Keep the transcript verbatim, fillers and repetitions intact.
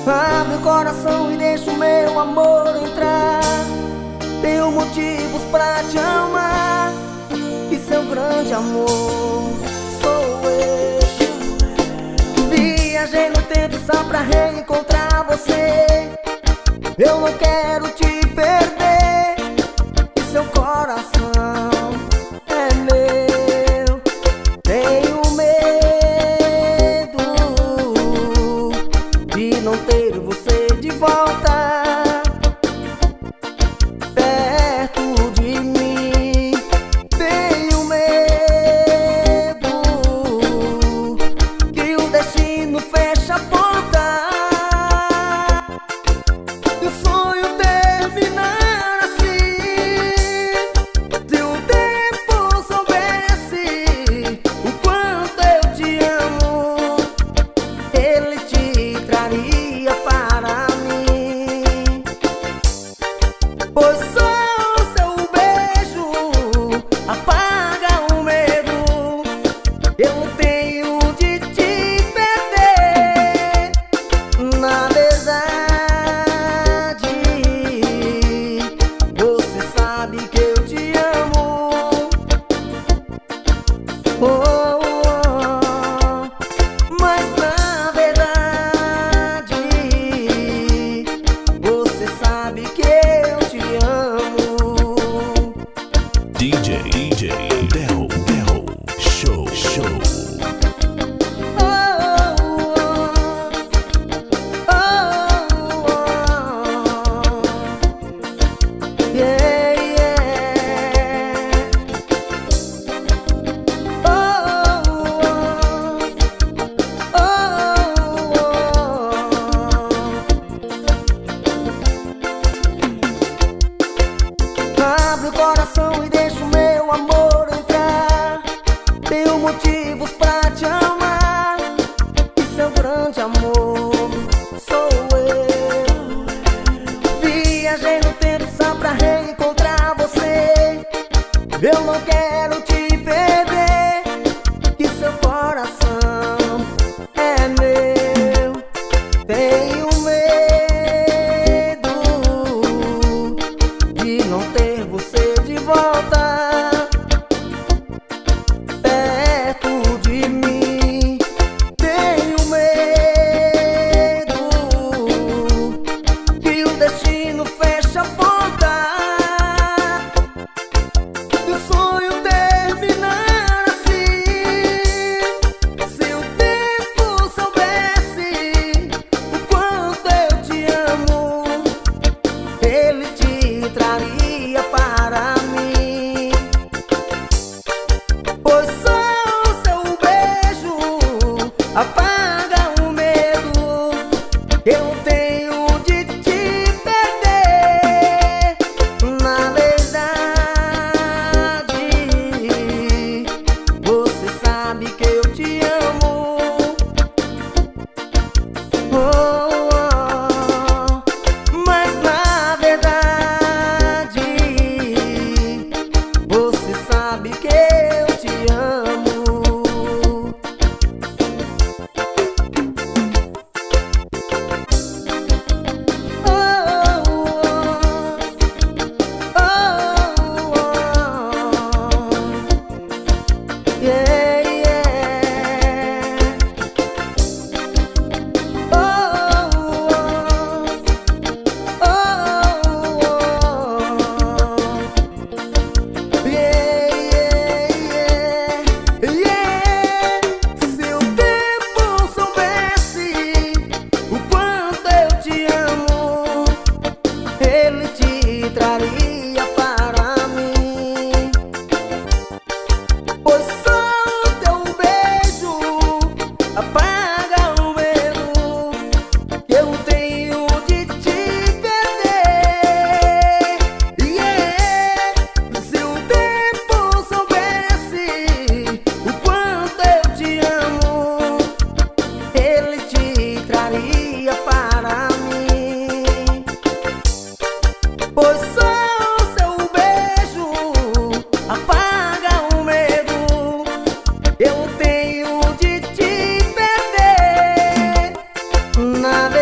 Abre o coração e deixa o meu amor entrar. Tenho motivos pra te amar, e seu grande amor sou eu. Viajei no tempo só pra reencontrar você. Eu não quero te perder, e seu coração é meu. Tenho medo de não ter você de volta perto de mim. Tenho medo que o destino feche a porta e o sonho terminar assim. Se o tempo soubesse o quanto eu te amo, ele te traria para mim. Pois só o seu beijo apaga o medo eu tenho de te perder. Na verdade, você sabe que eu te amo. Oh, oh, mas na verdade, você sabe que eu te amo. D J, D J, Del, Del, Show, Show. Oh, oh, oh, oh, yeah, yeah. Oh, oh, oh. Abre o coração e deixa o meu amor entrar. Tenho motivos pra te amar, e seu grande amor sou eu. Viajei no tempo só pra reencontrar você. Eu não quero te perder, que seu coração é meu. Tenho medo de não ter você de volta perto de mim. Tenho medo que o destino feche a porta e o sonho terminar assim. Se o tempo soubesse o quanto eu te amo, ele te traria para mim. Pois só o seu beijo apaga o medo eu tenho de te perder. Na verdade, você sabe que eu te amo. Oh, oh, mas na verdade, você sabe que eu te amo. Oh, oh, oh, oh, yeah, yeah. Oh, oh, oh, oh, yeah, yeah, yeah. Se o tempo soubesse o quanto eu te amo, ele te traria para mim. Pois só o teu beijo apaga o medo que eu tenho de te perder. Yeah. Se o tempo soubesse o quanto eu te amo, ele te traria para mim. Pois só o seu beijo apaga o medo eu tenho de te perder. Na